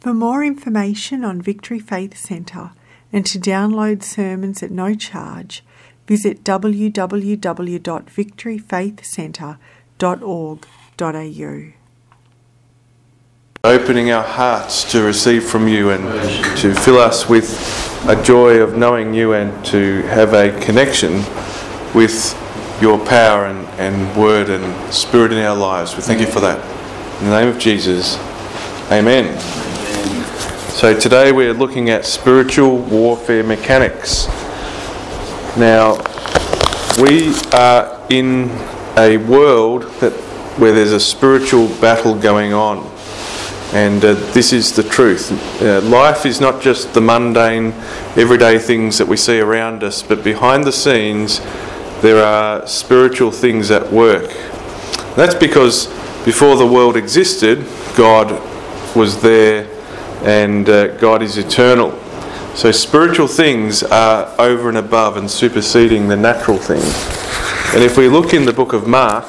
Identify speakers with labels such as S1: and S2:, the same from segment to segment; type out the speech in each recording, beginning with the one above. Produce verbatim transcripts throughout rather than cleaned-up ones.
S1: For more information on Victory Faith Centre and to download sermons at no charge, visit w w w dot victory faith centre dot org dot a u.
S2: Opening our hearts to receive from you and to fill us with a joy of knowing you and to have a connection with your power and, and word and spirit in our lives. We thank you for that. In the name of Jesus, amen. So today we're looking at spiritual warfare mechanics. Now, we are in a world that where there's a spiritual battle going on. And uh, this is the truth. Uh, life is not just the mundane, everyday things that we see around us, but behind the scenes there are spiritual things at work. That's because before the world existed, God was there and uh, God is eternal. So spiritual things are over and above and superseding the natural things. And if we look in the book of Mark,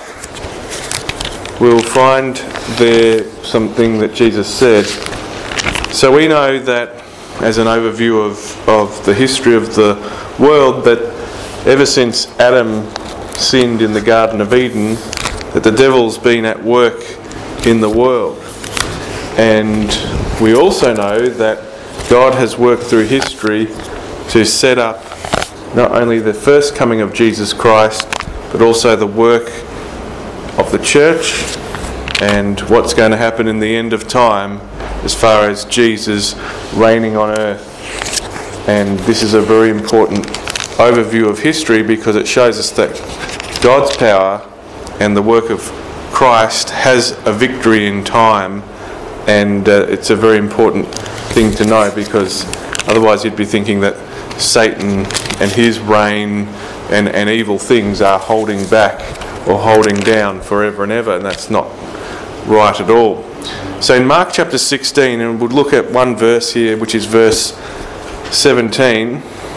S2: we'll find there something that Jesus said. So we know that, as an overview of, of the history of the world, that ever since Adam sinned in the Garden of Eden, that the devil's been at work in the world. And we also know that God has worked through history to set up not only the first coming of Jesus Christ, but also the work of the church and what's going to happen in the end of time as far as Jesus reigning on earth. And this is a very important overview of history because it shows us that God's power and the work of Christ has a victory in time, and uh, it's a very important thing to know, because otherwise you'd be thinking that Satan and his reign and, and evil things are holding back or holding down forever and ever, and that's not right at all. So in Mark chapter sixteen, and we'll look at one verse here, which is verse seventeen,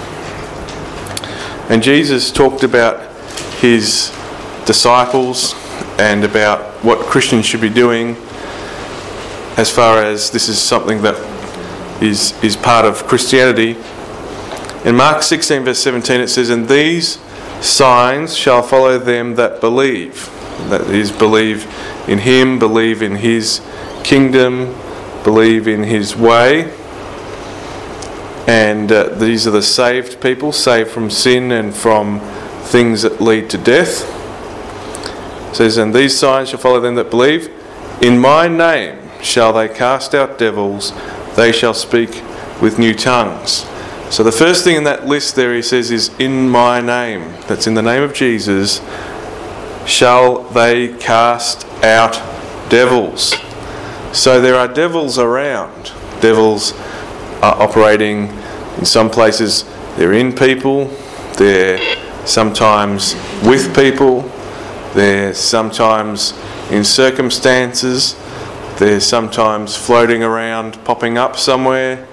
S2: and Jesus talked about his disciples and about what Christians should be doing as far as this is something that is, is part of Christianity. In Mark sixteen verse seventeen it says, "And these signs shall follow them that believe." That is, believe in him, believe in his kingdom, believe in his way. And uh, these are the saved people, saved from sin and from things that lead to death. It says, "And these signs shall follow them that believe. In my name shall they cast out devils, they shall speak with new tongues." So the first thing in that list there he says is, in my name. That's in the name of Jesus. Shall they cast out devils. So there are devils around. Devils are operating in some places. They're in people. They're sometimes with people. They're sometimes in circumstances. They're sometimes floating around, popping up somewhere.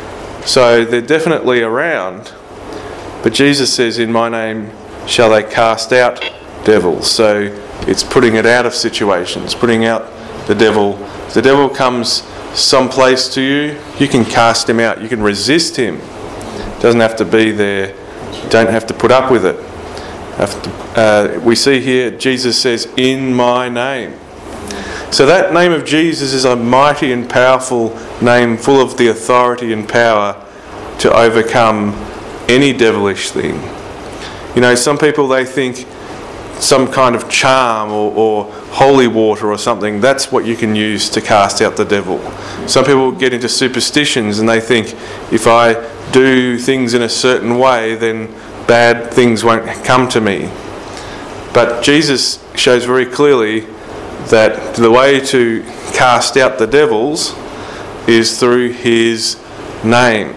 S2: So they're definitely around. But Jesus says, in my name shall they cast out devils. So it's putting it out of situations, putting out the devil. If the devil comes someplace to you, you can cast him out. You can resist him. It doesn't have to be there. You don't have to put up with it. Have to, uh, we see here Jesus says, in my name. So that name of Jesus is a mighty and powerful name, full of the authority and power to overcome any devilish thing. You know, some people, they think some kind of charm or, or holy water or something, that's what you can use to cast out the devil. Some people get into superstitions and they think, if I do things in a certain way, then bad things won't come to me. But Jesus shows very clearly that the way to cast out the devils is through his name.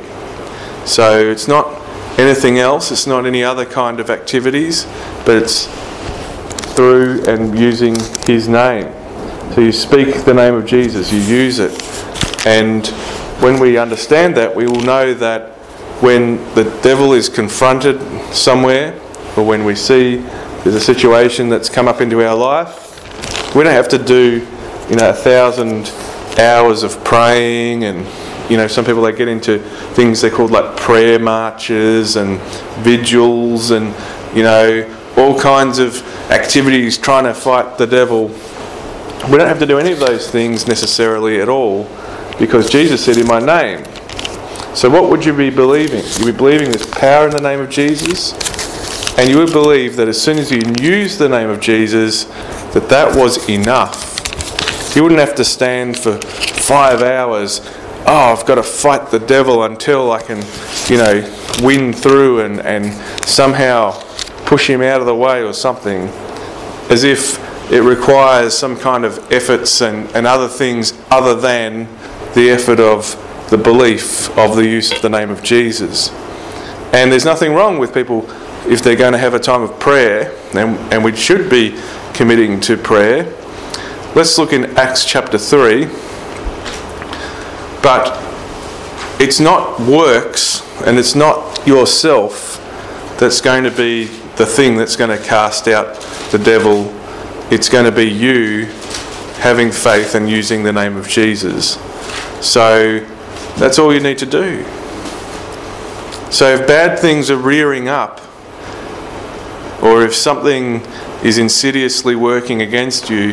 S2: So it's not anything else, it's not any other kind of activities, but it's through and using his name. So you speak the name of Jesus, you use it. And when we understand that, we will know that when the devil is confronted somewhere, or when we see there's a situation that's come up into our life, we don't have to do, you know, a thousand hours of praying and you know, some people, they get into things they're called like prayer marches and vigils and, you know, all kinds of activities trying to fight the devil. We don't have to do any of those things necessarily at all, because Jesus said, in my name. So what would you be believing? You'd be believing there's power in the name of Jesus, and you would believe that as soon as you use the name of Jesus, that that was enough. You wouldn't have to stand for five hours, oh, I've got to fight the devil until I can, you know, win through and, and somehow push him out of the way or something, as if it requires some kind of efforts and, and other things other than the effort of the belief of the use of the name of Jesus. And there's nothing wrong with people if they're going to have a time of prayer, and, and we should be committing to prayer. Let's look in Acts chapter three. But it's not works and it's not yourself that's going to be the thing that's going to cast out the devil. It's going to be you having faith and using the name of Jesus. So that's all you need to do. So if bad things are rearing up, or if something is insidiously working against you,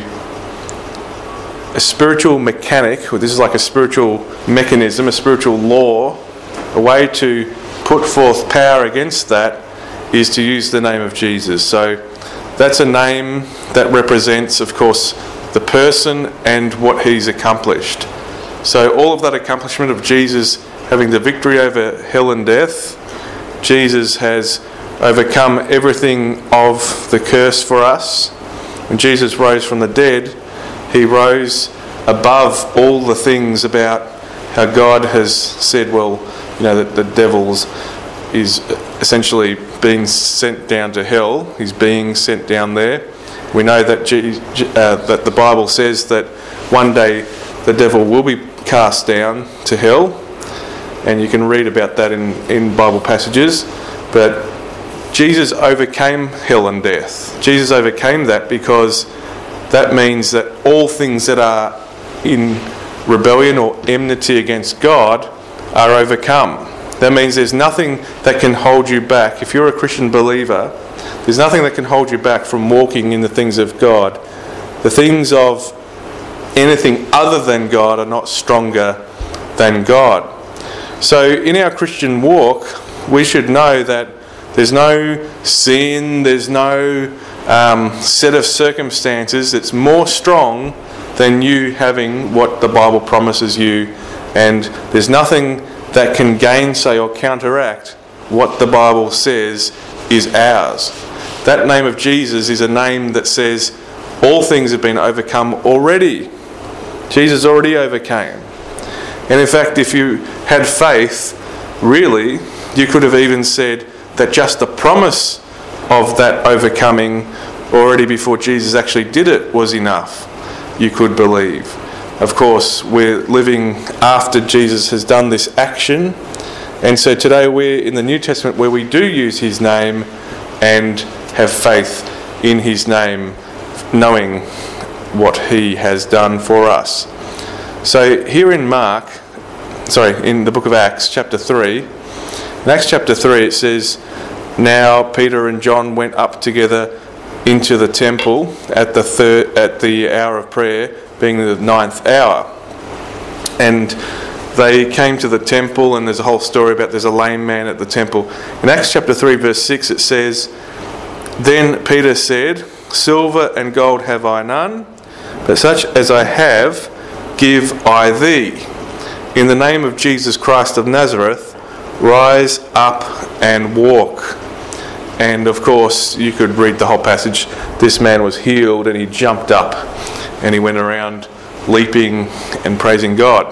S2: a spiritual mechanic, or this is like a spiritual mechanism, a spiritual law, a way to put forth power against that is to use the name of Jesus. So that's a name that represents, of course, the person and what he's accomplished. So all of that accomplishment of Jesus having the victory over hell and death, Jesus has overcome everything of the curse for us. When Jesus rose from the dead, he rose above all the things about how God has said, well, you know, that the devil's is essentially being sent down to hell. He's being sent down there. We know that G- uh, that the Bible says that one day the devil will be cast down to hell, and you can read about that in, in Bible passages. But Jesus overcame hell and death. Jesus overcame that because that means that all things that are in rebellion or enmity against God are overcome. That means there's nothing that can hold you back. If you're a Christian believer, there's nothing that can hold you back from walking in the things of God. The things of anything other than God are not stronger than God. So in our Christian walk, we should know that there's no sin, there's no um, set of circumstances that's more strong than you having what the Bible promises you, and there's nothing that can gainsay or counteract what the Bible says is ours. That name of Jesus is a name that says all things have been overcome already. Jesus already overcame. And in fact, if you had faith, really, you could have even said that just the promise of that overcoming already before Jesus actually did it was enough. You could believe. Of course, we're living after Jesus has done this action, and so today we're in the New Testament where we do use his name and have faith in his name, knowing what he has done for us. So here in Mark, sorry, in the book of Acts chapter three, in Acts chapter three it says, now Peter and John went up together into the temple at the third, at the hour of prayer, being the ninth hour. And they came to the temple, and there's a whole story about there's a lame man at the temple. In Acts chapter three verse six it says, then Peter said, silver and gold have I none, but such as I have give I thee. In the name of Jesus Christ of Nazareth, rise up and walk. And of course, you could read the whole passage. This man was healed and he jumped up and he went around leaping and praising God.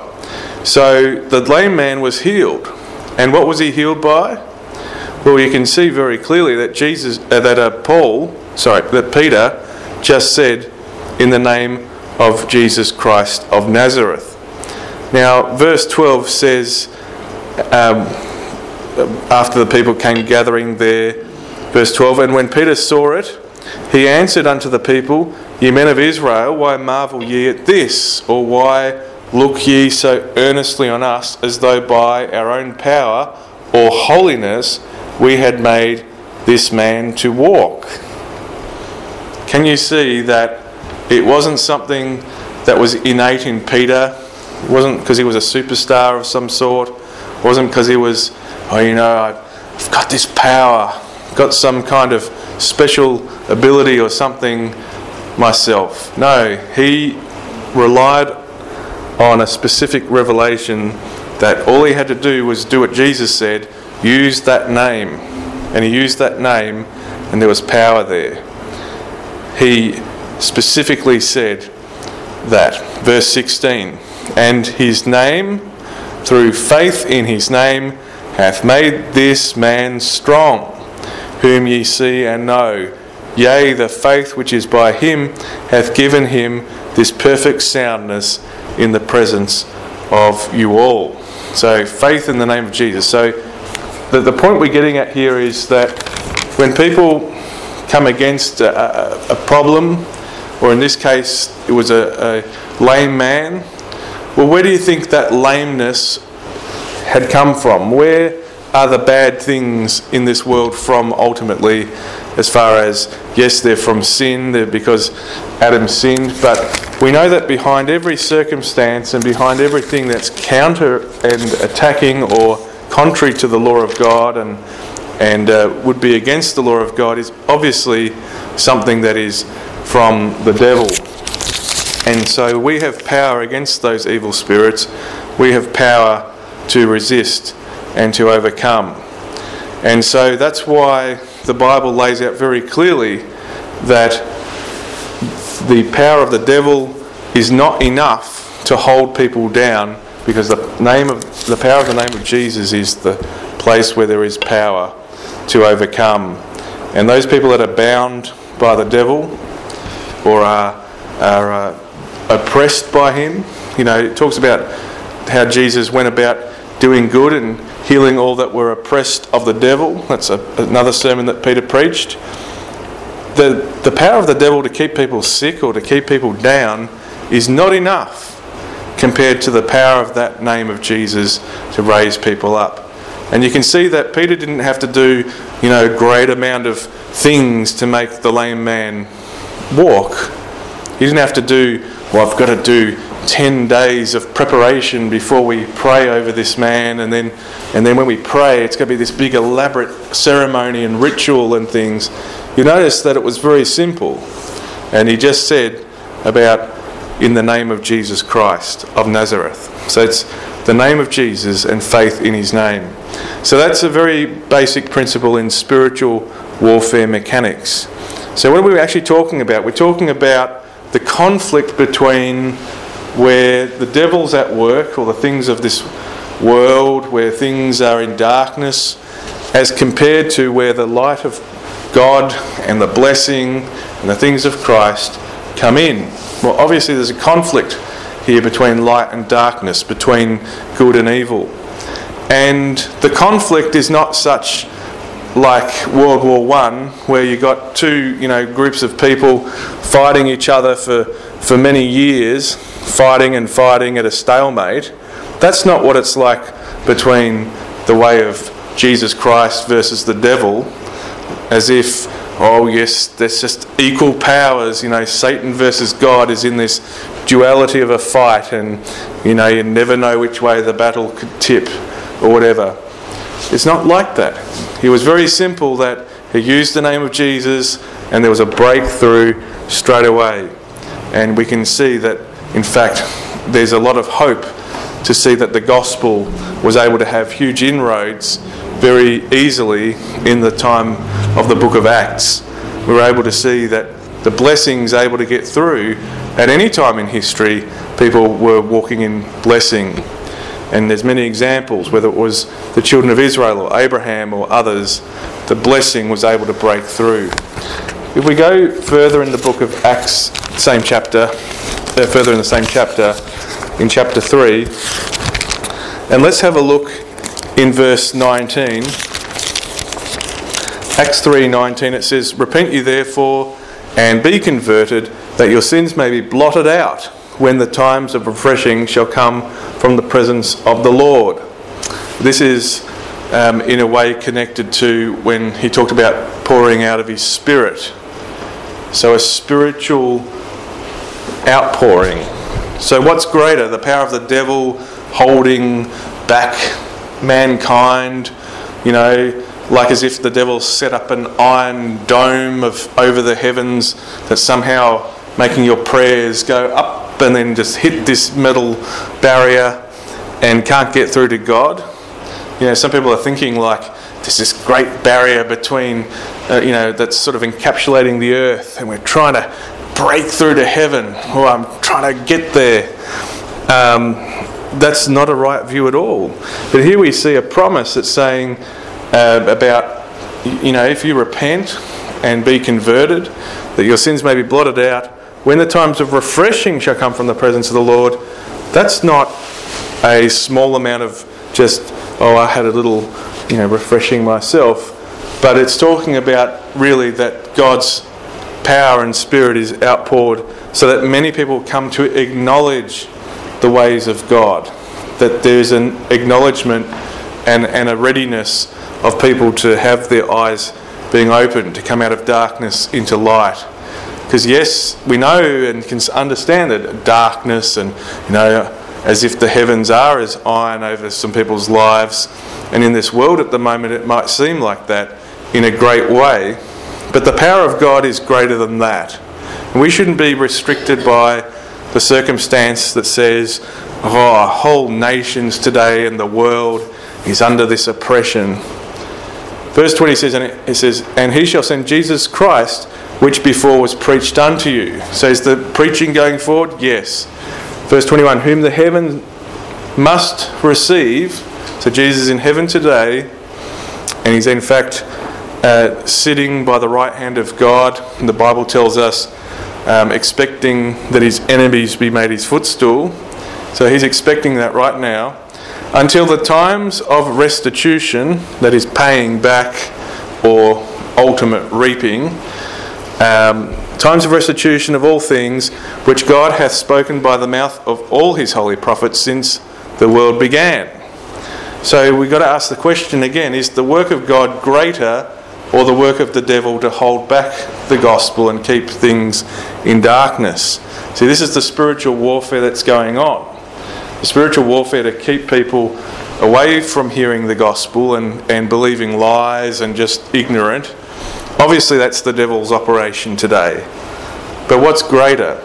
S2: So the lame man was healed. And what was he healed by? Well, you can see very clearly that Jesus, uh, that uh, Paul, sorry, that Peter just said, in the name of Jesus Christ of Nazareth. Now, verse twelve says, um, after the people came gathering there, verse twelve, and when Peter saw it, he answered unto the people, ye men of Israel, why marvel ye at this? Or why look ye so earnestly on us, as though by our own power or holiness we had made this man to walk. Can you see that it wasn't something that was innate in Peter? It wasn't because he was a superstar of some sort. It wasn't because he was, oh, you know, I've got this power, got some kind of special ability or something myself. No, he relied on a specific revelation that all he had to do was do what Jesus said, use that name. And he used that name, and there was power there. He specifically said that. Verse sixteen, and his name, through faith in his name, hath made this man strong, whom ye see and know. Yea, the faith which is by him hath given him this perfect soundness in the presence of you all. So, faith in the name of Jesus. So, the, the point we're getting at here is that when people come against a, a, a problem, or in this case, it was a, a lame man, well, where do you think that lameness had come from? Where are the bad things in this world from ultimately, as far as, yes, they're from sin, they're because Adam sinned, but we know that behind every circumstance and behind everything that's counter and attacking or contrary to the law of God and and uh, would be against the law of God is obviously something that is from the devil. And so we have power against those evil spirits. We have power to resist and to overcome. And so that's why the Bible lays out very clearly that the power of the devil is not enough to hold people down, because the name of the power of the name of Jesus is the place where there is power to overcome. And those people that are bound by the devil or are, are uh, oppressed by him, you know, it talks about how Jesus went about doing good and healing all that were oppressed of the devil. That's a, another sermon that Peter preached. The, the power of the devil to keep people sick or to keep people down is not enough compared to the power of that name of Jesus to raise people up. And you can see that Peter didn't have to do, you know, a great amount of things to make the lame man walk. He didn't have to do, well, I've got to do ten days of preparation before we pray over this man, and then and then when we pray it's going to be this big elaborate ceremony and ritual and things. You notice that it was very simple, and he just said about in the name of Jesus Christ of Nazareth. So it's the name of Jesus and faith in his name. So that's a very basic principle in spiritual warfare mechanics. So what are we actually talking about? We're talking about the conflict between where the devil's at work, or the things of this world, where things are in darkness, as compared to where the light of God and the blessing and the things of Christ come in. Well, obviously there's a conflict here between light and darkness, between good and evil. And the conflict is not such like World War One, where you got two, you know, groups of people fighting each other for, for many years, fighting and fighting at a stalemate. That's not what it's like between the way of Jesus Christ versus the devil, as if, oh yes, there's just equal powers, you know, Satan versus God is in this duality of a fight, and, you know, you never know which way the battle could tip or whatever. It's not like that. It was very simple that he used the name of Jesus and there was a breakthrough straight away. And we can see that, in fact, there's a lot of hope to see that the gospel was able to have huge inroads very easily in the time of the book of Acts. We were able to see that the blessings able to get through at any time in history. People were walking in blessing. And there's many examples, whether it was the children of Israel or Abraham or others, the blessing was able to break through. If we go further in the book of Acts, same chapter, uh, further in the same chapter, in chapter three, and let's have a look in verse nineteen. Acts three nineteen, it says, "Repent ye therefore, and be converted, that your sins may be blotted out, when the times of refreshing shall come from the presence of the Lord. This is um, in a way connected to when he talked about pouring out of his Spirit. So a spiritual outpouring. So what's greater, the power of the devil holding back mankind, you know, like as if the devil set up an iron dome of over the heavens that's somehow making your prayers go up and then just hit this metal barrier and can't get through to God. You know, some people are thinking like there's this great barrier between, uh, you know, that's sort of encapsulating the earth, and we're trying to break through to heaven, or I'm trying to get there. Um, that's not a right view at all. But here we see a promise that's saying uh, about, you know, if you repent and be converted, that your sins may be blotted out, when the times of refreshing shall come from the presence of the Lord. That's not a small amount of just, oh, I had a little, you know, refreshing myself. But it's talking about really that God's power and Spirit is outpoured so that many people come to acknowledge the ways of God. That there's an acknowledgement and, and a readiness of people to have their eyes being opened, to come out of darkness into light. Because yes, we know and can understand that darkness and, you know, as if the heavens are as iron over some people's lives. And in this world at the moment it might seem like that in a great way. But the power of God is greater than that. And we shouldn't be restricted by the circumstance that says, oh, whole nations today and the world is under this oppression. Verse twenty says, and it says, and he shall send Jesus Christ, which before was preached unto you. So is the preaching going forward? Yes. Verse twenty-one, whom the heaven must receive. So Jesus is in heaven today, and he's in fact uh, sitting by the right hand of God. And the Bible tells us, um, expecting that his enemies be made his footstool. So he's expecting that right now. Until the times of restitution, that is paying back or ultimate reaping, um, times of restitution of all things, which God hath spoken by the mouth of all his holy prophets since the world began. So we've got to ask the question again, is the work of God greater or the work of the devil to hold back the gospel and keep things in darkness? See, this is the spiritual warfare that's going on. The spiritual warfare to keep people away from hearing the gospel and, and believing lies and just ignorant. Obviously that's the devil's operation today. But what's greater?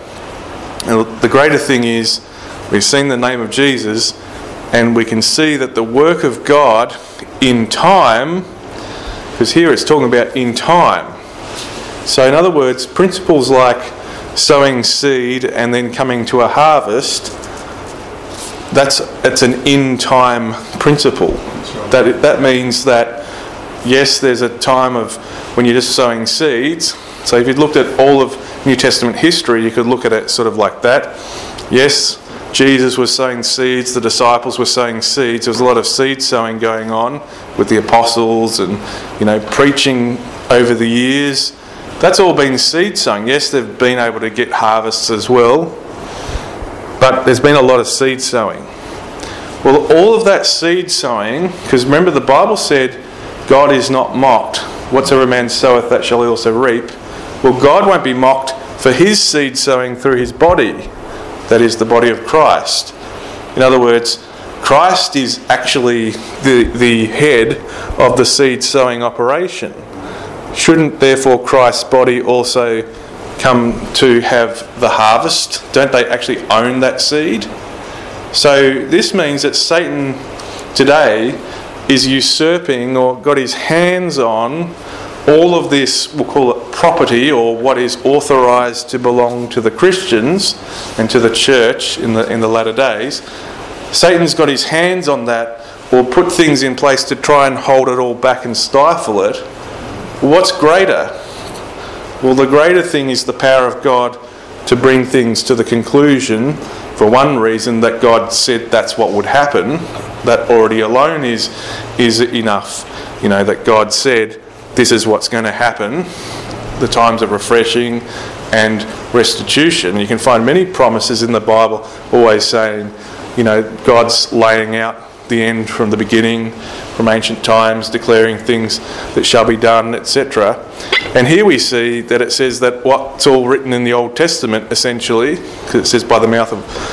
S2: And the greater thing is we've seen the name of Jesus and we can see that the work of God in time, because here it's talking about in time. So in other words, principles like sowing seed and then coming to a harvest, that's it's an in-time principle. That that means that yes, there's a time of when you're just sowing seeds. So if you looked at all of New Testament history, you could look at it sort of like that. Yes, Jesus was sowing seeds, the disciples were sowing seeds. There was a lot of seed sowing going on with the apostles and, you know, preaching over the years. That's all been seed sowing. Yes, they've been able to get harvests as well, but there's been a lot of seed sowing. Well, all of that seed sowing, because remember the Bible said God is not mocked. Whatsoever man soweth, that shall he also reap. Well, God won't be mocked for his seed sowing through his body. That is the body of Christ. In other words, Christ is actually the, the head of the seed sowing operation. Shouldn't therefore Christ's body also come to have the harvest? Don't they actually own that seed? So this means that Satan today is usurping or got his hands on all of this, we'll call it property, or what is authorised to belong to the Christians and to the church in the in the latter days. Satan's got his hands on that, or put things in place to try and hold it all back and stifle it. What's greater? Well, the greater thing is the power of God to bring things to the conclusion, for one reason, that God said that's what would happen. That already alone is is enough. You know, that God said this is what's going to happen. The times of refreshing, and restitution. You can find many promises in the Bible always saying, you know, God's laying out the end from the beginning, from ancient times, declaring things that shall be done, et cetera. And here we see that it says that what's all written in the Old Testament, essentially, because it says by the mouth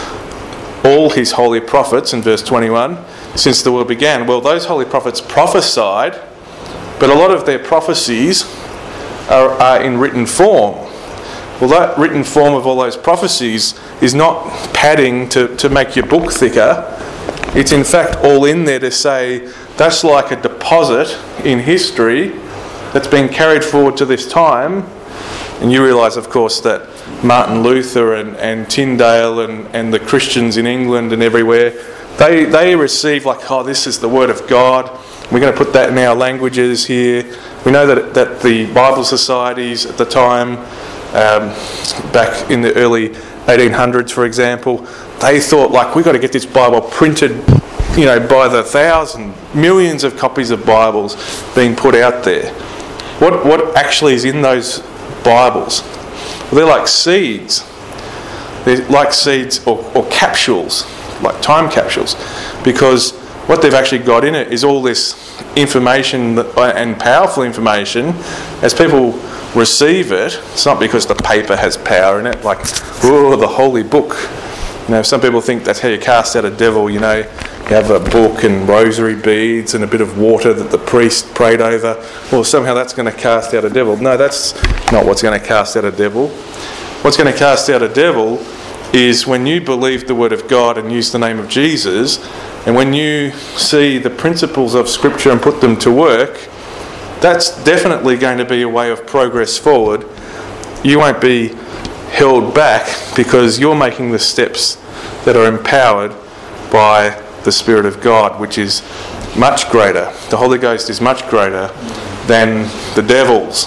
S2: of all his holy prophets in verse twenty-one, since the world began. Well, those holy prophets prophesied, but a lot of their prophecies are, are in written form. Well, that written form of all those prophecies is not padding to, to make your book thicker. It's in fact all in there to say that's like a deposit in history that's been carried forward to this time. And you realise, of course, that Martin Luther and, and Tyndale and, and the Christians in England and everywhere, they, they receive like, oh, this is the Word of God. We're going to put that in our languages here. We know that, that the Bible societies at the time, um, back in the early eighteen hundreds, for example, they thought, like, we've got to get this Bible printed, you know, by the thousand, millions of copies of Bibles being put out there. What what actually is in those Bibles? Well, they're like seeds. They're like seeds or, or capsules, like time capsules, because what they've actually got in it is all this information that, and powerful information. As people receive it, it's not because the paper has power in it, like, oh, the holy book. You know, some people think that's how you cast out a devil. You know, you have a book and rosary beads and a bit of water that the priest prayed over. Well, somehow that's going to cast out a devil. No, that's not what's going to cast out a devil. What's going to cast out a devil is when you believe the Word of God and use the name of Jesus, and when you see the principles of Scripture and put them to work, that's definitely going to be a way of progress forward. You won't be held back because you're making the steps that are empowered by the Spirit of God, which is much greater. The Holy Ghost is much greater than the devil's.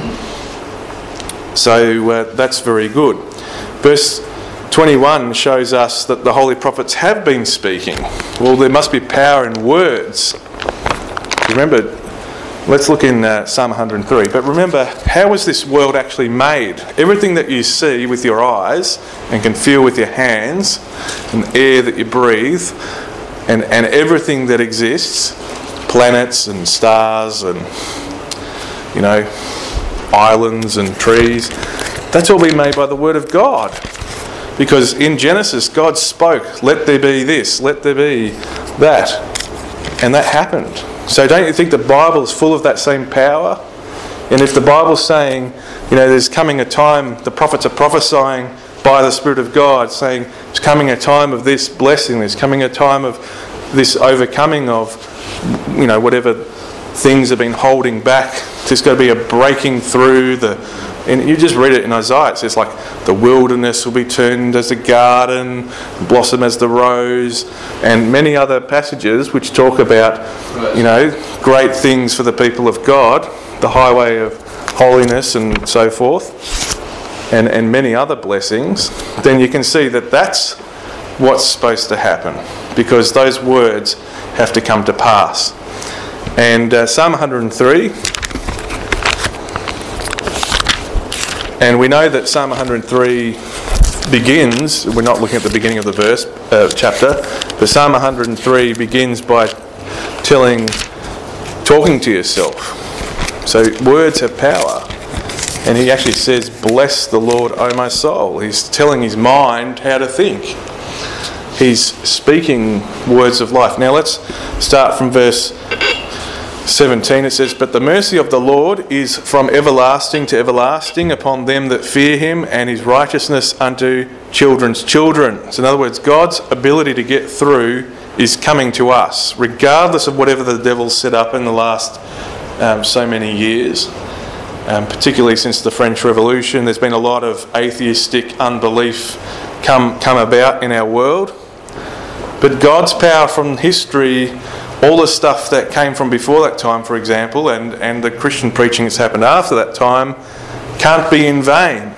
S2: So uh, that's very good. Verse twenty-one shows us that the holy prophets have been speaking. Well, there must be power in words. Remember, let's look in uh, Psalm one hundred three. But remember, how was this world actually made? Everything that you see with your eyes and can feel with your hands, and the air that you breathe, and, and everything that exists, planets and stars and, you know, islands and trees, that's all been made by the Word of God. Because in Genesis, God spoke, let there be this, let there be that. And that happened. So don't you think the Bible is full of that same power? And if the Bible's saying, you know, there's coming a time, the prophets are prophesying by the Spirit of God, saying there's coming a time of this blessing, there's coming a time of this overcoming of, you know, whatever things have been holding back. There's got to be a breaking through the... And you just read it in Isaiah. It says, like, the wilderness will be turned as a garden, blossom as the rose, and many other passages which talk about, you know, great things for the people of God, the highway of holiness and so forth, and, and many other blessings. Then you can see that that's what's supposed to happen, because those words have to come to pass. And uh, Psalm one hundred three... And we know that Psalm one hundred three begins, we're not looking at the beginning of the verse, uh, chapter, but Psalm one hundred three begins by telling, talking to yourself. So words have power. And he actually says, bless the Lord, O my soul. He's telling his mind how to think. He's speaking words of life. Now let's start from verse seventeen. It says, but the mercy of the Lord is from everlasting to everlasting upon them that fear him, and his righteousness unto children's children. So in other words, God's ability to get through is coming to us, regardless of whatever the devil's set up in the last um, so many years. Um, particularly since the French Revolution, there's been a lot of atheistic unbelief come come about in our world. But God's power from history, all the stuff that came from before that time, for example, and, and the Christian preaching that's happened after that time, can't be in vain.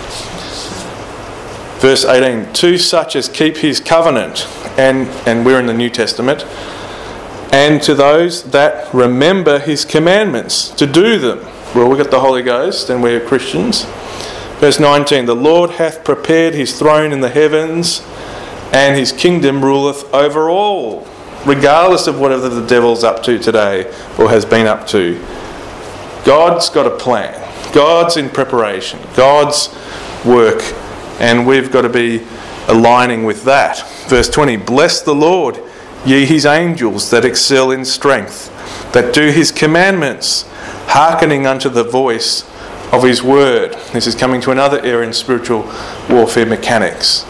S2: Verse eighteen, to such as keep his covenant, and, and we're in the New Testament, and to those that remember his commandments, to do them. Well, we've got the Holy Ghost and we're Christians. Verse nineteen, the Lord hath prepared his throne in the heavens, and his kingdom ruleth over all, regardless of whatever the devil's up to today or has been up to. God's got a plan. God's in preparation. God's work, and we've got to be aligning with that. Verse twenty, bless the Lord, ye his angels that excel in strength, that do his commandments, hearkening unto the voice of his word. This is coming to another area in spiritual warfare mechanics.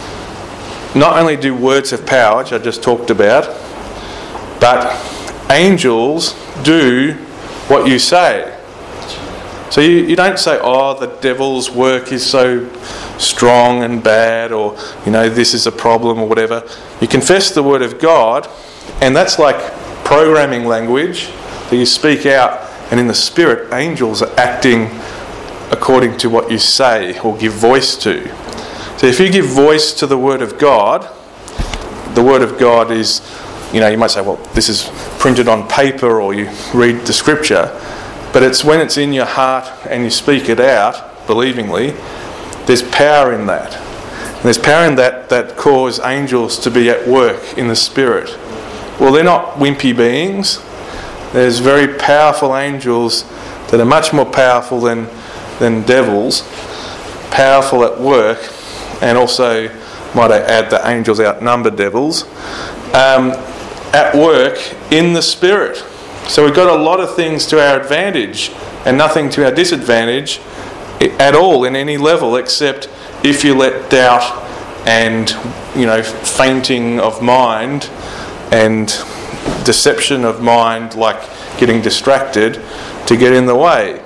S2: Not only do words have power, which I just talked about, but angels do what you say. So you, you don't say, oh, the devil's work is so strong and bad, or, you know, this is a problem or whatever. You confess the word of God, and that's like programming language that you speak out, and in the Spirit, angels are acting according to what you say or give voice to. So if you give voice to the word of God, the word of God is, you know, you might say, well, this is printed on paper, or you read the scripture, but it's when it's in your heart and you speak it out believingly, there's power in that. And there's power in that that cause angels to be at work in the Spirit. Well, they're not wimpy beings. There's very powerful angels that are much more powerful than, than devils, powerful at work, and also, might I add, that angels outnumber devils, um, at work in the Spirit. So we've got a lot of things to our advantage and nothing to our disadvantage at all in any level, except if you let doubt and, you know, fainting of mind and deception of mind, like getting distracted, to get in the way.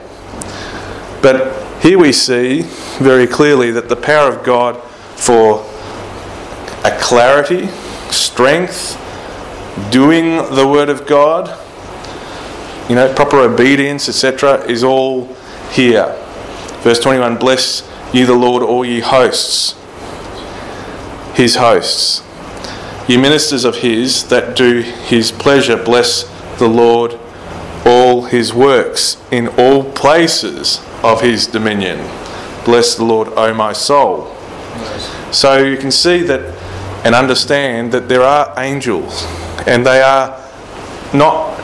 S2: But here we see very clearly that the power of God for a clarity, strength, doing the word of God, you know, proper obedience, et cetera, is all here. Verse twenty-one, bless ye the Lord, all ye hosts, his hosts. Ye ministers of his that do his pleasure, bless the Lord, all his works in all places of his dominion. Bless the Lord, O my soul. So you can see that and understand that there are angels, and they are not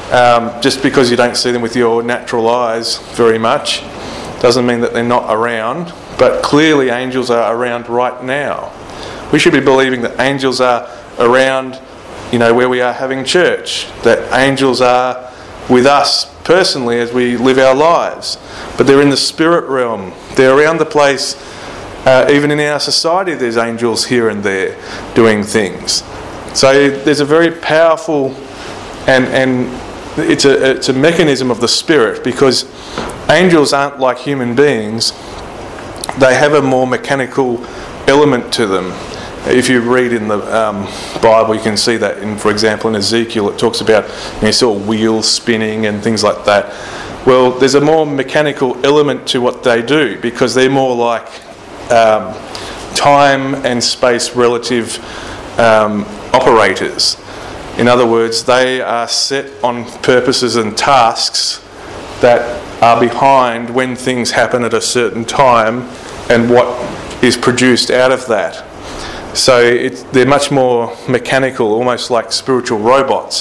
S2: um, just because you don't see them with your natural eyes very much, doesn't mean that they're not around, but clearly angels are around right now. We should be believing that angels are around, you know, where we are having church, that angels are with us personally as we live our lives, but they're in the spirit realm. They're around the place. Uh, even in our society, there's angels here and there doing things. So there's a very powerful, and and it's a it's a mechanism of the Spirit, because angels aren't like human beings. They have a more mechanical element to them. If you read in the um, Bible, you can see that. In, for example, in Ezekiel, it talks about, you know, you saw wheels spinning and things like that. Well, there's a more mechanical element to what they do, because they're more like um, time and space relative um, operators. In other words, they are set on purposes and tasks that are behind when things happen at a certain time and what is produced out of that. So it's, they're much more mechanical, almost like spiritual robots.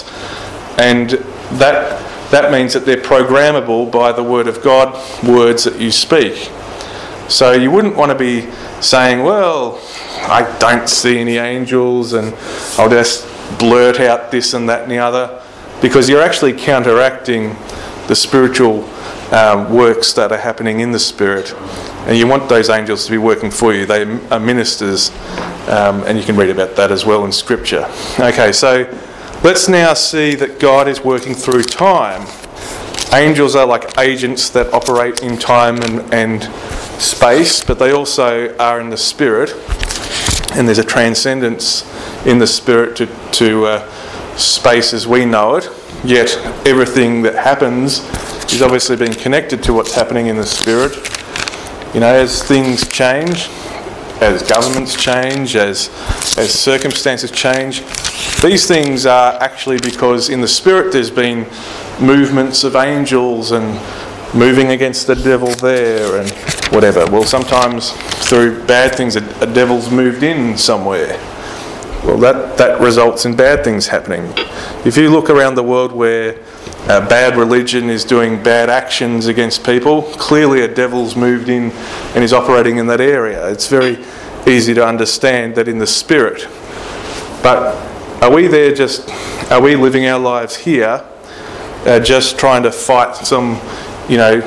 S2: And that that means that they're programmable by the Word of God, words that you speak. So you wouldn't want to be saying, well, I don't see any angels and I'll just blurt out this and that and the other, because you're actually counteracting the spiritual um, works that are happening in the Spirit. And you want those angels to be working for you. They are ministers, um, and you can read about that as well in Scripture. Okay, so let's now see that God is working through time. Angels are like agents that operate in time and, and space, but they also are in the Spirit, and there's a transcendence in the Spirit to, to uh, space as we know it, yet everything that happens is obviously being connected to what's happening in the Spirit. You know, as things change, as governments change, as as circumstances change, these things are actually because in the Spirit there's been movements of angels and moving against the devil there, and whatever. Well, sometimes through bad things, a, a devil's moved in somewhere. Well, that, that results in bad things happening. If you look around the world where uh, bad religion is doing bad actions against people, clearly a devil's moved in and is operating in that area. It's very easy to understand that in the spirit. But are we there just, are we living our lives here uh, just trying to fight some, you know,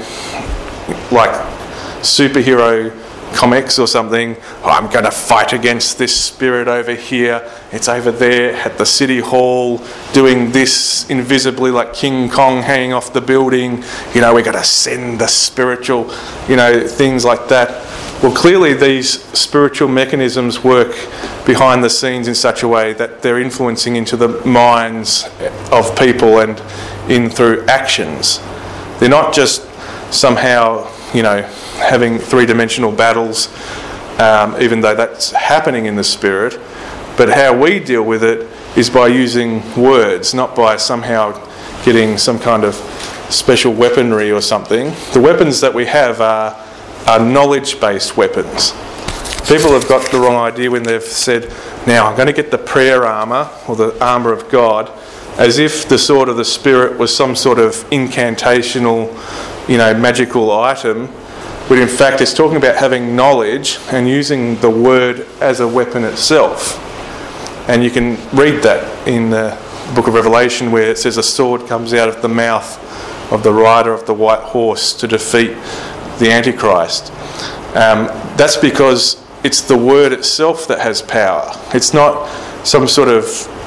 S2: like superhero comics or something? Oh, I'm going to fight against this spirit over here. It's over there at the city hall doing this invisibly, like King Kong hanging off the building. You know, we're going to send the spiritual, you know, things like that. Well, clearly these spiritual mechanisms work behind the scenes in such a way that they're influencing into the minds of people and in through actions. They're not just somehow, you know, having three-dimensional battles, um, even though that's happening in the spirit. But how we deal with it is by using words, not by somehow getting some kind of special weaponry or something. The weapons that we have are, are knowledge-based weapons. People have got the wrong idea when they've said, now I'm going to get the prayer armour or the armour of God, as if the sword of the Spirit was some sort of incantational, you know, magical item. But in fact it's talking about having knowledge and using the word as a weapon itself. And you can read that in the book of Revelation where it says a sword comes out of the mouth of the rider of the white horse to defeat the Antichrist. Um, that's because it's the word itself that has power. It's not some sort of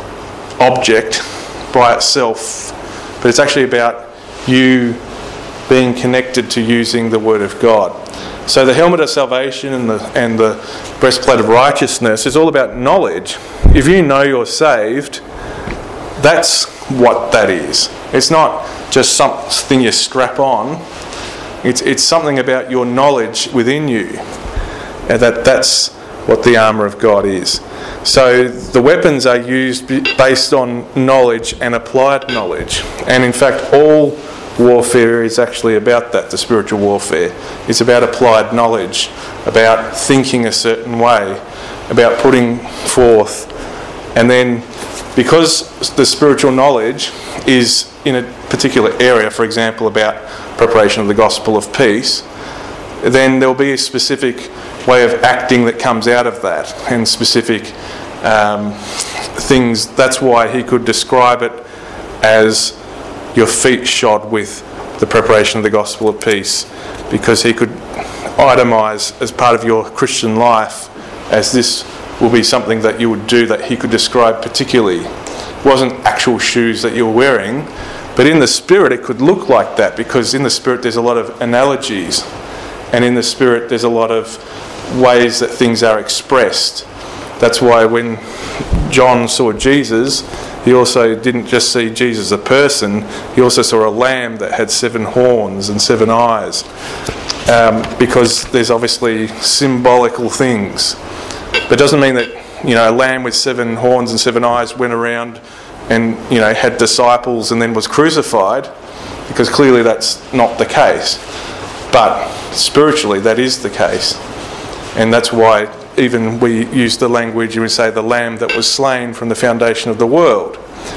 S2: object by itself, but it's actually about you being connected to using the word of God. So the helmet of salvation and the and the breastplate of righteousness is all about knowledge. If you know you're saved, that's what that is. It's not just something you strap on. It's it's something about your knowledge within you. And that that's what the armour of God is. So the weapons are used based on knowledge and applied knowledge. And in fact, all warfare is actually about that, the spiritual warfare. It's about applied knowledge, about thinking a certain way, about putting forth. And then because the spiritual knowledge is in a particular area, for example, about preparation of the gospel of peace, then there'll be a specific way of acting that comes out of that, and specific um, things. That's why he could describe it as your feet shod with the preparation of the gospel of peace, because he could itemise as part of your Christian life as this will be something that you would do that he could describe particularly. It wasn't actual shoes that you were wearing, but in the spirit it could look like that, because in the spirit there's a lot of analogies, and in the spirit there's a lot of ways that things are expressed. That's why when John saw Jesus, he also didn't just see Jesus a person, he also saw a lamb that had seven horns and seven eyes, um, because there's obviously symbolical things. But it doesn't mean that, you know, a lamb with seven horns and seven eyes went around and, you know, had disciples and then was crucified, because clearly that's not the case. But spiritually that is the case. And that's why even we use the language, you would say, the lamb that was slain from the foundation of the world,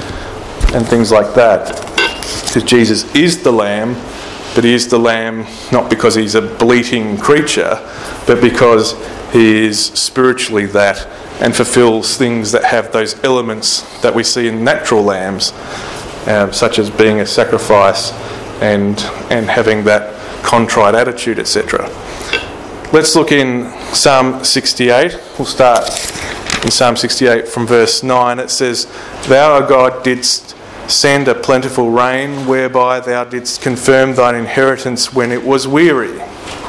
S2: and things like that. Because Jesus is the lamb, but he is the lamb not because he's a bleating creature, but because he is spiritually that, and fulfills things that have those elements that we see in natural lambs, uh, such as being a sacrifice and and having that contrite attitude, et cetera. Let's look in Psalm sixty-eight. We'll start in Psalm sixty-eight from verse nine. It says, "Thou, O God, didst send a plentiful rain, whereby thou didst confirm thine inheritance when it was weary."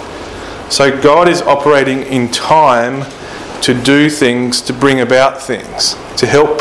S2: So God is operating in time to do things, to bring about things, to help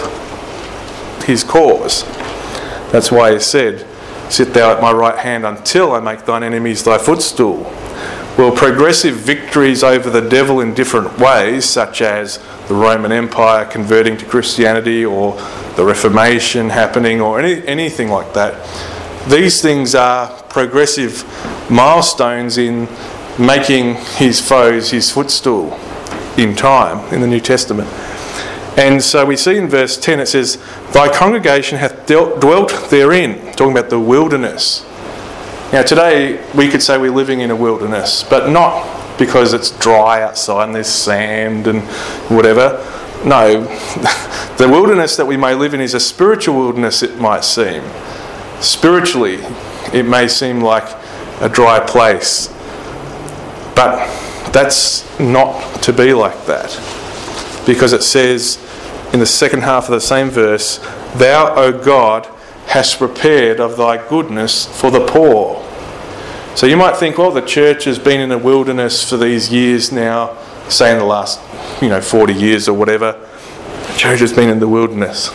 S2: his cause. That's why he said, "Sit thou at my right hand until I make thine enemies thy footstool." Well, progressive victories over the devil in different ways, such as the Roman Empire converting to Christianity, or the Reformation happening, or any, anything like that, these things are progressive milestones in making his foes his footstool in time in the New Testament. And so we see in verse ten it says, "Thy congregation hath dealt, dwelt therein," talking about the wilderness. Now today we could say we're living in a wilderness, but not because it's dry outside and there's sand and whatever. No, the wilderness that we may live in is a spiritual wilderness, it might seem. Spiritually, it may seem like a dry place, but that's not to be like that, because it says in the second half of the same verse, "Thou, O God, hast prepared of thy goodness for the poor." So you might think, well, the church has been in a wilderness for these years now, say in the last, you know, forty years or whatever. The church has been in the wilderness.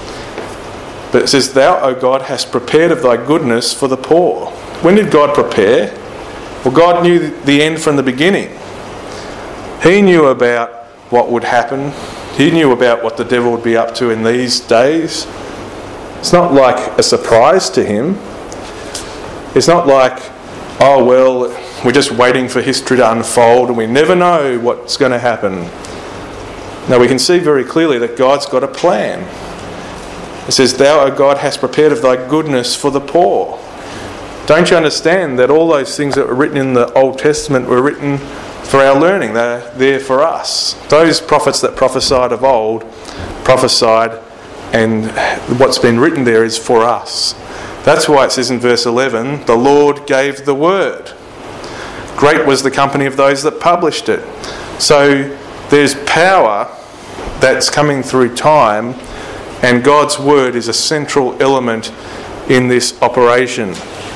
S2: But it says, "Thou, O God, hast prepared of thy goodness for the poor." When did God prepare? Well, God knew the end from the beginning. He knew about what would happen. He knew about what the devil would be up to in these days. It's not like a surprise to him. It's not like, oh, well, we're just waiting for history to unfold and we never know what's going to happen. Now we can see very clearly that God's got a plan. It says, "Thou, O God, hast prepared of thy goodness for the poor." Don't you understand that all those things that were written in the Old Testament were written for our learning? They're there for us. Those prophets that prophesied of old prophesied, and what's been written there is for us. That's why it says in verse eleven, "The Lord gave the word. Great was the company of those that published it." So there's power that's coming through time, and God's word is a central element in this operation.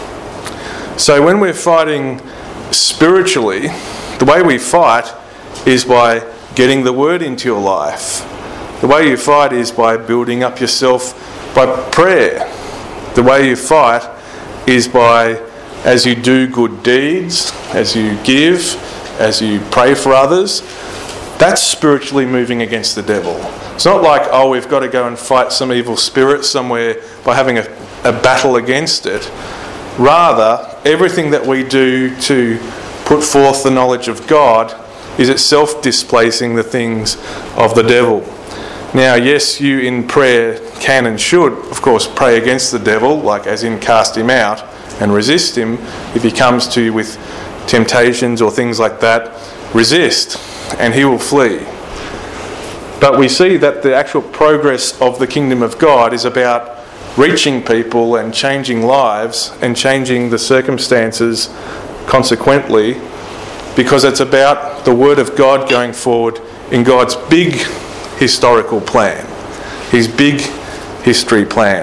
S2: So when we're fighting spiritually, the way we fight is by getting the word into your life. The way you fight is by building up yourself by prayer. The way you fight is by, as you do good deeds, as you give, as you pray for others, that's spiritually moving against the devil. It's not like, oh, we've got to go and fight some evil spirit somewhere by having a, a battle against it. Rather, everything that we do to put forth the knowledge of God is itself displacing the things of the devil. Now, yes, you in prayer can and should, of course, pray against the devil, like as in cast him out and resist him. If he comes to you with temptations or things like that, resist and he will flee. But we see that the actual progress of the kingdom of God is about reaching people and changing lives and changing the circumstances consequently, because it's about the word of God going forward in God's big historical plan, his big history plan.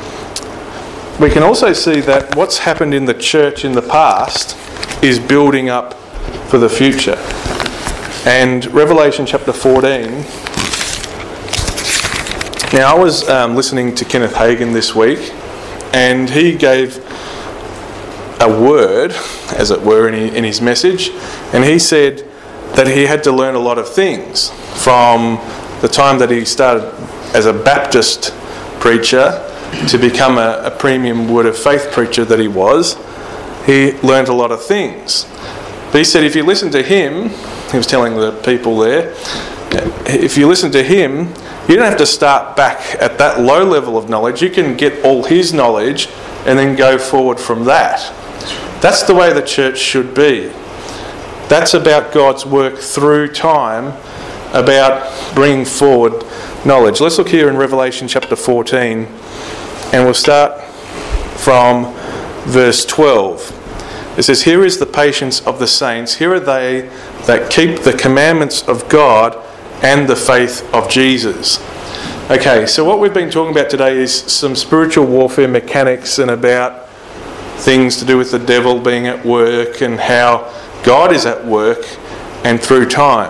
S2: We can also see that what's happened in the church in the past is building up for the future. And Revelation chapter fourteen. Now, I was um, listening to Kenneth Hagin this week, and he gave a word, as it were, in, he, in his message, and he said that he had to learn a lot of things from the time that he started as a Baptist preacher to become a, a premium Word of Faith preacher that he was. He learned a lot of things. But he said if you listen to him, he was telling the people there, if you listen to him, you don't have to start back at that low level of knowledge. You can get all his knowledge and then go forward from that. That's the way the church should be. That's about God's work through time, about bringing forward knowledge. Let's look here in Revelation chapter fourteen, and we'll start from verse twelve. It says, "Here is the patience of the saints. Here are they that keep the commandments of God and the faith of Jesus." Okay, so what we've been talking about today is some spiritual warfare mechanics and about things to do with the devil being at work and how God is at work and through time.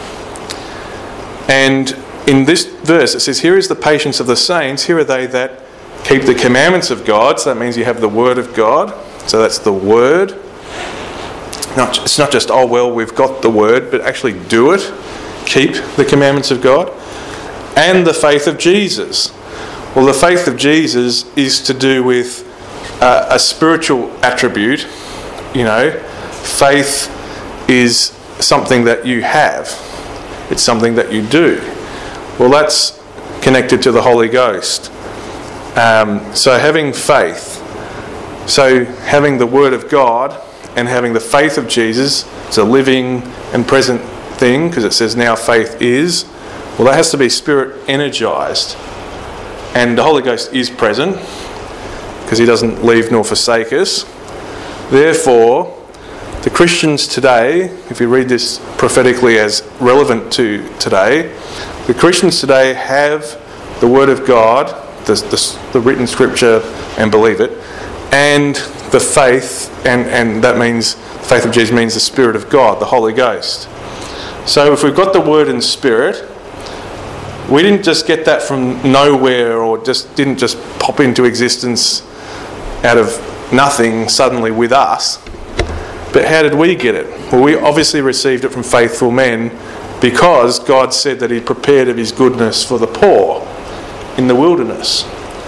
S2: And in this verse it says, "Here is the patience of the saints. Here are they that keep the commandments of God." So that means you have the word of God. So that's the word. Not, it's not just, oh, well, we've got the word, but actually do it. Keep the commandments of God. And the faith of Jesus. Well, the faith of Jesus is to do with uh, a spiritual attribute. You know, faith is something that you have. It's something that you do. Well, that's connected to the Holy Ghost. Um, so having faith, so having the Word of God and having the faith of Jesus, it's a living and present thing, because it says now faith is. Well, that has to be Spirit energized. And the Holy Ghost is present, because he doesn't leave nor forsake us. Therefore, the Christians today, if you read this prophetically as relevant to today, the Christians today have the Word of God, the, the, the written Scripture, and believe it, and the faith, and, and that means, the faith of Jesus means the Spirit of God, the Holy Ghost. So if we've got the Word and Spirit, we didn't just get that from nowhere, or just didn't just pop into existence out of nothing suddenly with us. But how did we get it? Well, we obviously received it from faithful men, because God said that he prepared of his goodness for the poor in the wilderness.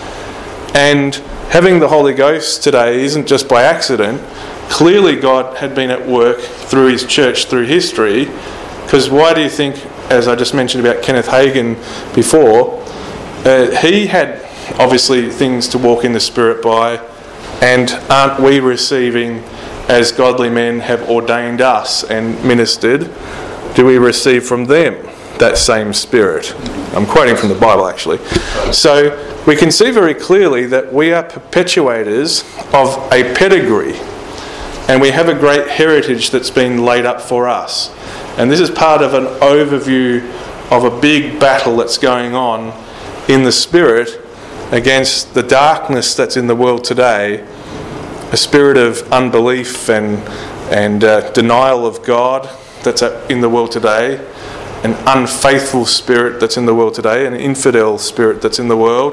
S2: And having the Holy Ghost today isn't just by accident. Clearly God had been at work through his church, through history, because why do you think, as I just mentioned about Kenneth Hagin before, uh, he had obviously things to walk in the Spirit by, and aren't we receiving, as godly men have ordained us and ministered, do we receive from them that same Spirit? I'm quoting from the Bible actually. So we can see very clearly that we are perpetuators of a pedigree, and we have a great heritage that's been laid up for us. And this is part of an overview of a big battle that's going on in the Spirit against the darkness that's in the world today, a spirit of unbelief and, and uh, denial of God that's in the world today, an unfaithful spirit that's in the world today, an infidel spirit that's in the world.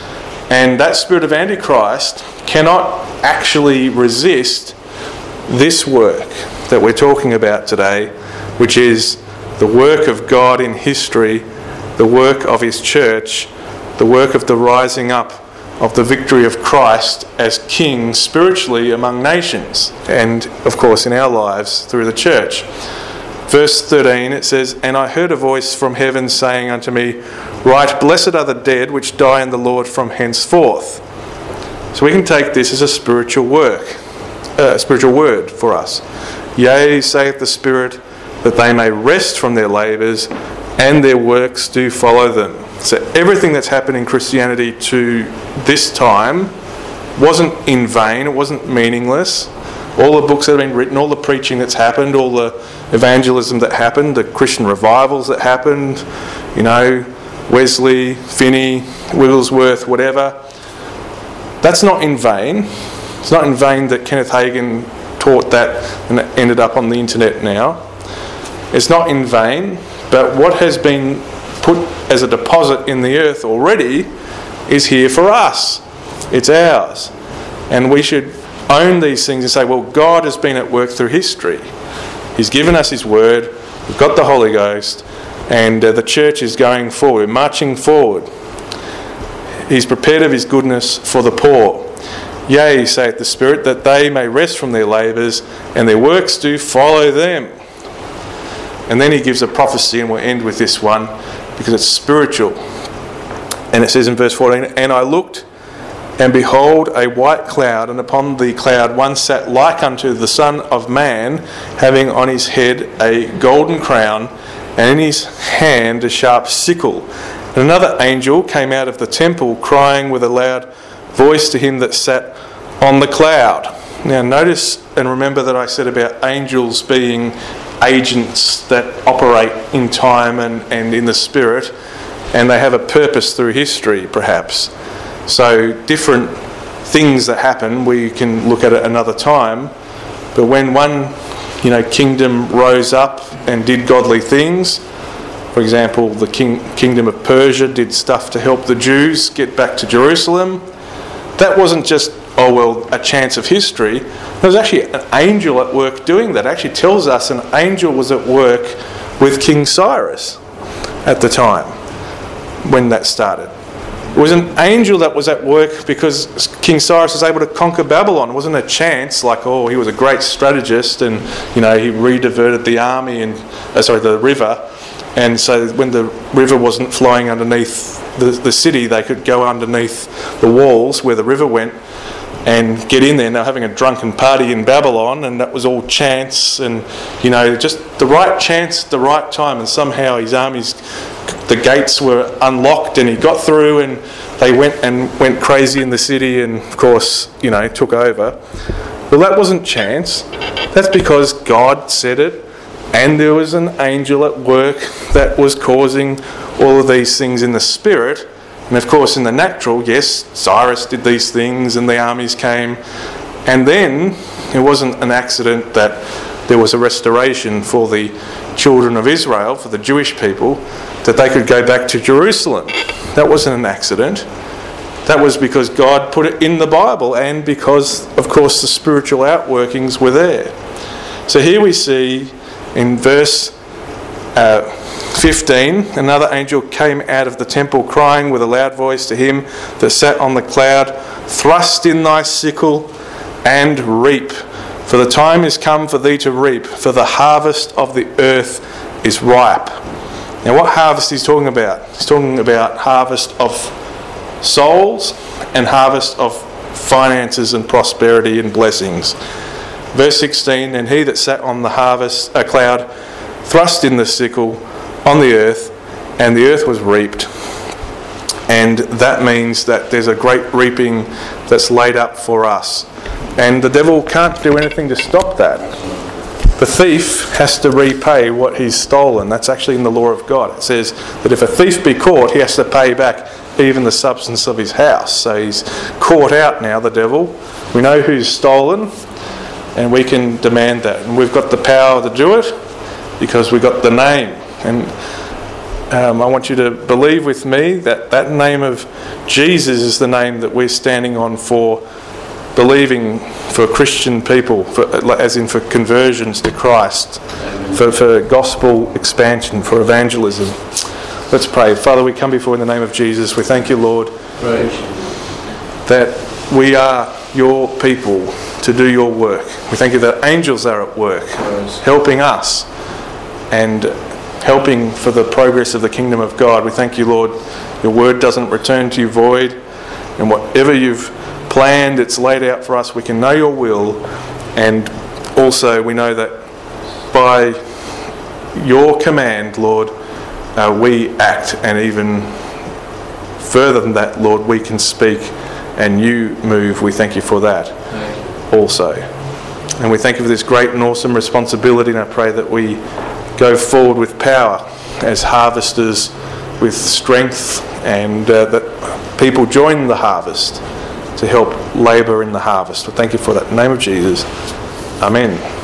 S2: And that spirit of Antichrist cannot actually resist this work that we're talking about today, which is the work of God in history, the work of his church, the work of the rising up of the victory of Christ as King spiritually among nations, and of course in our lives through the church. Verse thirteen, it says, "And I heard a voice from heaven saying unto me, Write, blessed are the dead which die in the Lord from henceforth." So we can take this as a spiritual work, a uh, spiritual word for us. "Yea, saith the Spirit, that they may rest from their labours, and their works do follow them." So everything that's happened in Christianity to this time wasn't in vain, it wasn't meaningless. All the books that have been written, all the preaching that's happened, all the evangelism that happened, the Christian revivals that happened, you know, Wesley, Finney, Wigglesworth, whatever, that's not in vain. It's not in vain that Kenneth Hagin taught that and it ended up on the internet now. It's not in vain, but what has been put as a deposit in the earth already is here for us. It's ours. And we should own these things and say, well, God has been at work through history. He's given us his word, we've got the Holy Ghost, and uh, the church is going forward, marching forward. He's prepared of his goodness for the poor. "Yea, saith the Spirit, that they may rest from their labours, and their works do follow them." And then he gives a prophecy, and we'll end with this one, because it's spiritual. And it says in verse fourteen, "And I looked, and behold a white cloud, and upon the cloud one sat like unto the Son of Man, having on his head a golden crown, and in his hand a sharp sickle. And another angel came out of the temple, crying with a loud voice to him that sat on the cloud." Now notice and remember that I said about angels being agents that operate in time and, and in the Spirit, and they have a purpose through history perhaps. So different things that happen, we can look at it another time, but when one, you know, kingdom rose up and did godly things, for example, the king, kingdom of Persia did stuff to help the Jews get back to Jerusalem, that wasn't just, oh well, a chance of history. There was actually an angel at work doing that. It actually tells us an angel was at work with King Cyrus at the time when that started. It was an angel that was at work because King Cyrus was able to conquer Babylon. It wasn't a chance like, oh, he was a great strategist and, you know, he re-diverted the army and, uh, sorry, the river. And so when the river wasn't flowing underneath the, the city, they could go underneath the walls where the river went and get in there. And they were having a drunken party in Babylon, and that was all chance and, you know, just the right chance at the right time. And somehow his armies, the gates were unlocked and he got through, and they went and went crazy in the city and, of course, you know, took over. Well, that wasn't chance. That's because God said it, and there was an angel at work that was causing all of these things in the spirit. And of course in the natural, yes, Cyrus did these things and the armies came. And then it wasn't an accident that there was a restoration for the children of Israel, for the Jewish people, that they could go back to Jerusalem. That wasn't an accident. That was because God put it in the Bible, and because, of course, the spiritual outworkings were there. So here we see in verse uh, fifteen, another angel came out of the temple crying with a loud voice to him that sat on the cloud, "Thrust in thy sickle and reap, for the time is come for thee to reap, for the harvest of the earth is ripe." Now what harvest he's talking about? He's talking about harvest of souls and harvest of finances and prosperity and blessings. Verse sixteen, and he that sat on the harvest a cloud thrust in the sickle on the earth, and the earth was reaped. And that means that there's a great reaping that's laid up for us. And the devil can't do anything to stop that. The thief has to repay what he's stolen. That's actually in the law of God. It says that if a thief be caught, he has to pay back even the substance of his house. So he's caught out now, the devil. We know who's stolen, and we can demand that. And we've got the power to do it because we've got the name. And um, I want you to believe with me that that name of Jesus is the name that we're standing on for believing for Christian people, for, as in for conversions to Christ, for, for gospel expansion, for evangelism. Let's pray. Father, we come before in the name of Jesus. We thank you, Lord, Praise. that we are your people to do your work. We thank you that angels are at work, Praise. helping us and helping for the progress of the kingdom of God. We thank you, Lord, your word doesn't return to you void, and whatever you've planned, it's laid out for us. We can know your will, and also we know that by your command, Lord, uh, we act, and even further than that, Lord, we can speak and you move. We thank you for that also. And we thank you for this great and awesome responsibility, and I pray that we go forward with power as harvesters, with strength, and uh, that people join the harvest to help labour in the harvest. We thank you for that. In the name of Jesus. Amen.